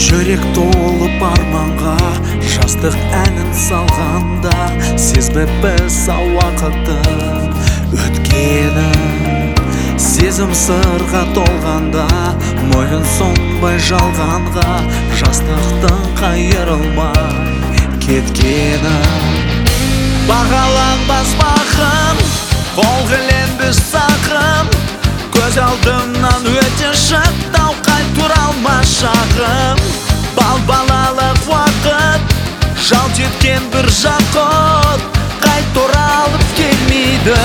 Жүрек толып арманға жастық әнін салғанда, сезбеппіз уақыттың өткенін. Сезім сырға толғанда, мойын сонбай жалғанға, жастықтың қайырылмай кеткенін. Бағаланбас бақым, қолғыленбіз сақым, көз алдымнан өте шықтау, қайтура алмас шағым. Балбалалық уақыт, жалт еткен бір жақұт, қайтура алып келмейді.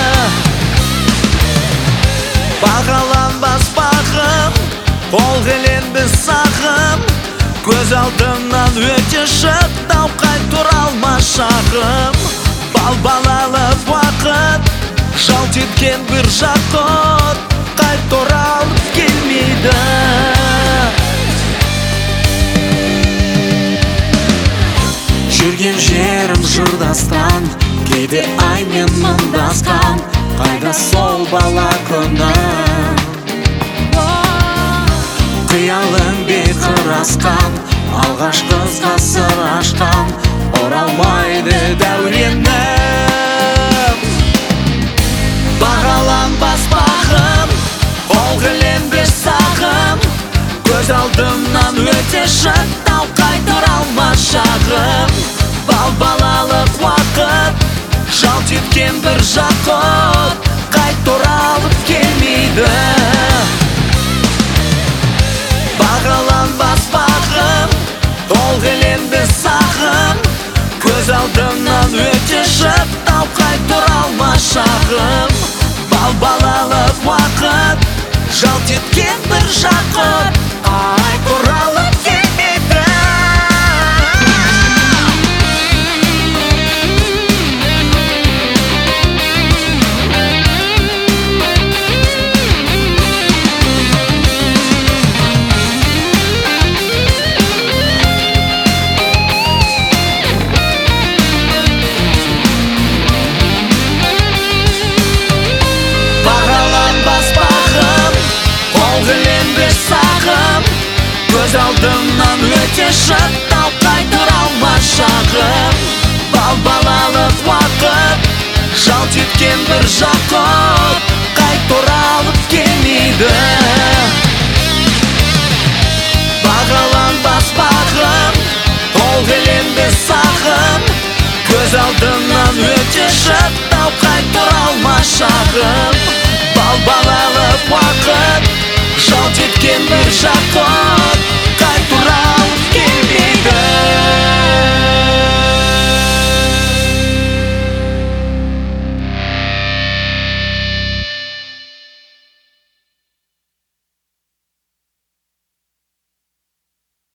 Бағаланбас бақым, қолғыленбіз сақым, көз алдымнан өте шықтау, қайтура алмас шағым. Балбалалық уақыт, жалт еткен бір жақұт, қайтура алып келмейді. Жүрген жерім жырдастан, кейде аймен мұңдасқан, қайда сол бала күнім? Қиялым бекір асқан, алғашқы ғасыр ашқан, оралмайды дәуренім. Бағаланбас бақым, қолғыленбіз сақым, көз алдымнан өте шықтау, қайтура алмас шағым. Балбалалық уақыт, жалт еткен бір жақұт, қайтура алып келмейді. Бағаланбас бақым, қолғыленбіз сақым, көз алдымнан өте шықтау, қайтура алмас шағым. Балбалалық уақыт, жалт еткен бір жақұт, қайтура алып келмейді. Көз алдымнан өте шықтау, қайтура алмас шағым. Балбалалық уақыт, жалт еткен бір жақұт, қайтура алып келмейді. Бағаланбас бақым, қолғыленбіз сақым, көз алдымнан өте шықтау, қайтура алмас шағым. Балбалалық уақыт, жалт еткен бір жақұт,